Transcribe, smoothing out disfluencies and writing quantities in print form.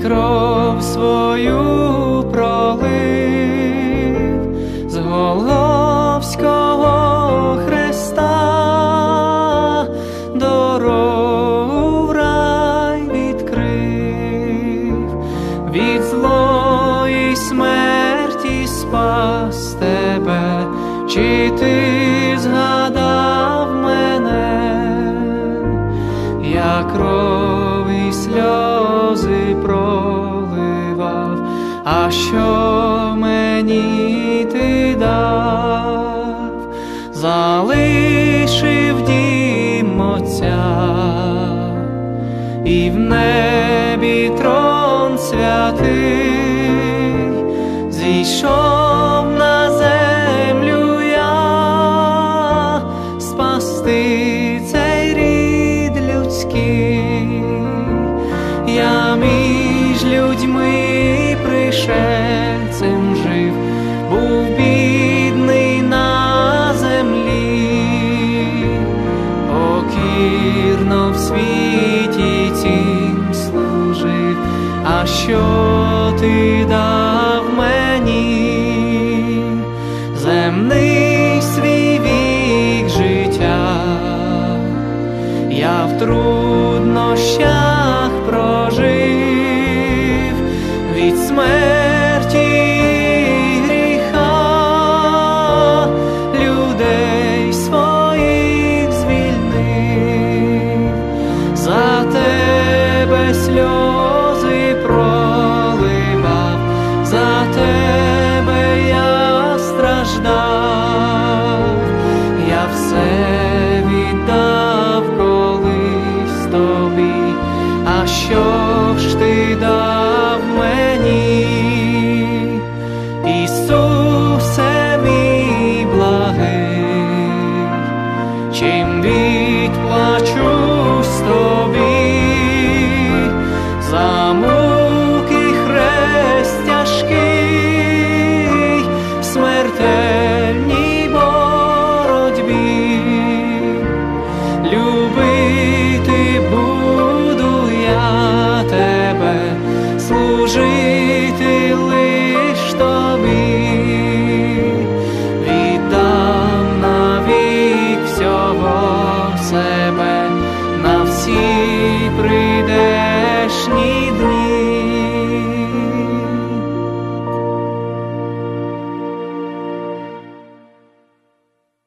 кров свою пролив з Голгофського хреста, дорогу в рай відкрив, від злої смерті спас тебе. Чи ти згадав мене, я кров і сльози проливав, а що мені ти дав? Залишив дім Отця і в небі трон святий, зійшов на землю я, спасти цей рід людський. Я між людьми пришельцем жив, був бідний на землі, покірно в світі цім служив. А що ти дав мені? Земний свій вік життя я в труднощах прожив, від смерті і гріха людей своїх звільнив. За тебе сльози проливав, за тебе я страждав, я все віддав колись тобі. А що ж ти дав